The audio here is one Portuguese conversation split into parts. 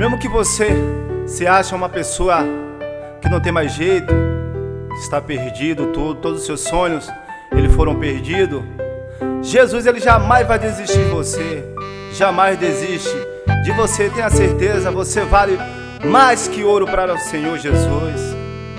Mesmo que você se acha uma pessoa que não tem mais jeito, está perdido, todos os seus sonhos eles foram perdidos, Jesus ele jamais vai desistir de você, jamais desiste de você. Tenha certeza, você vale mais que ouro para o Senhor Jesus.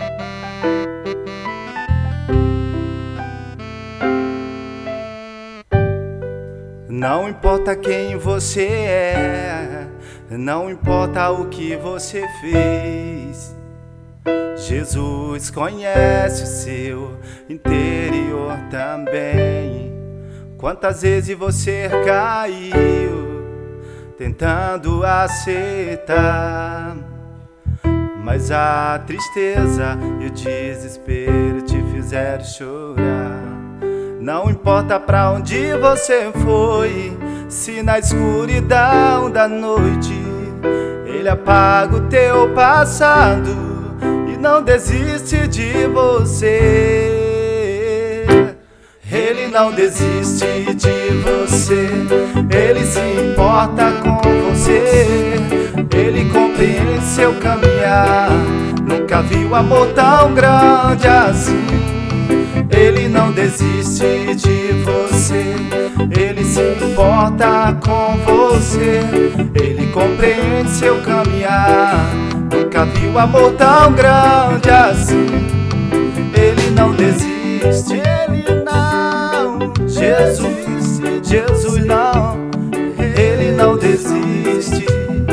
Não importa quem você é, não importa o que você fez, Jesus conhece o seu interior também. Quantas vezes você caiu tentando aceitar, mas a tristeza e o desespero te fizeram chorar. Não importa pra onde você foi, se na escuridão da noite Ele apaga o teu passado e não desiste de você. Ele não desiste de você, Ele se importa com você, Ele compreende seu caminhar. Nunca viu amor tão grande assim. Ele não desiste de você, Ele se importa com você, Ele compreende seu caminhar. Nunca viu amor tão grande assim. Ele não desiste, Ele não, Jesus não, Ele não desiste.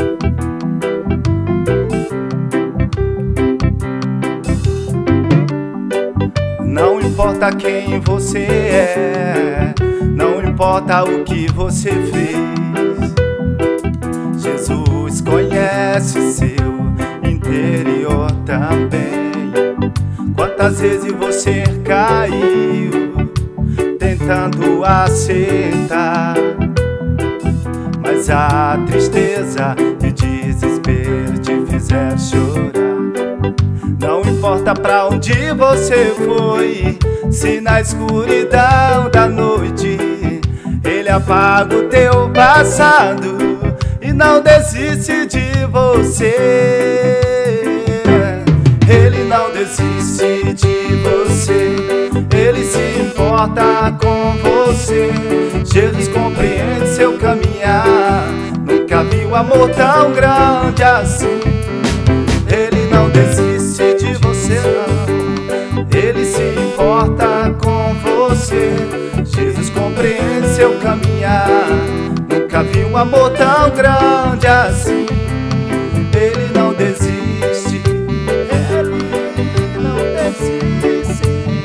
Não importa quem você é, não importa o que você fez, Jesus conhece seu interior também. Quantas vezes você caiu tentando aceitar, mas a tristeza e o desespero te fizeram chorar. Não importa pra onde você foi, se na escuridão da noite Ele apaga o teu passado e não desiste de você. Ele não desiste de você, Ele se importa com você, Jesus compreende seu caminhar. Nunca viu amor tão grande assim. Ele não desiste de você não, Ele se importa com você, Jesus compreende seu caminhar. Nunca viu um amor tão grande assim. Ele não desiste, Ele não desiste,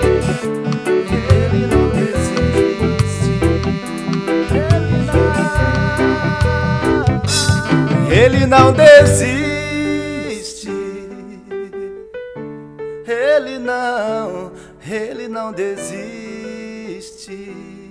Ele não desiste, Ele não desiste. Ele não desiste.